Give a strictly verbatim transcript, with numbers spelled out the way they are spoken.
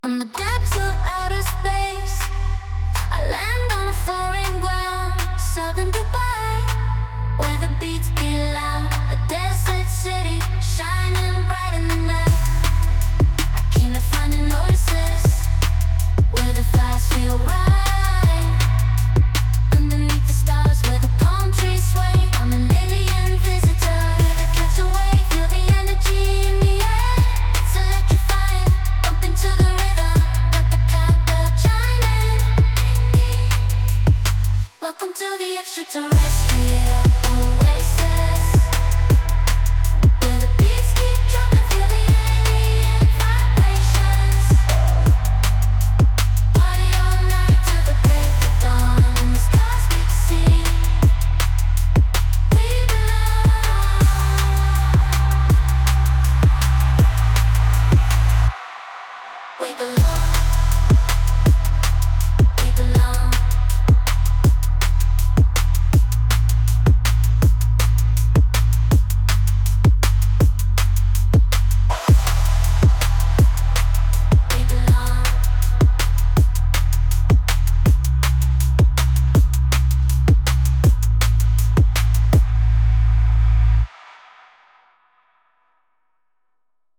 From the depths of outer space, I land on a foreign ground, southern Dubai, where the beats get loud. A desert city, shining bright in the night. I came to find an oasis, where the vibes feel right. Underneath the stars, where the palm trees sway, I'm an alien visitor, here to catch a wave. Feel the energy in the air, it's electrifying. Bump into the rhythm, let the clockwork chime in. Welcome to the extraterrestrial oasis, where the beats keep dropping. Feel the alien vibrations. Party all night till the break of dawn. In this cosmic sea, we belong. We belong.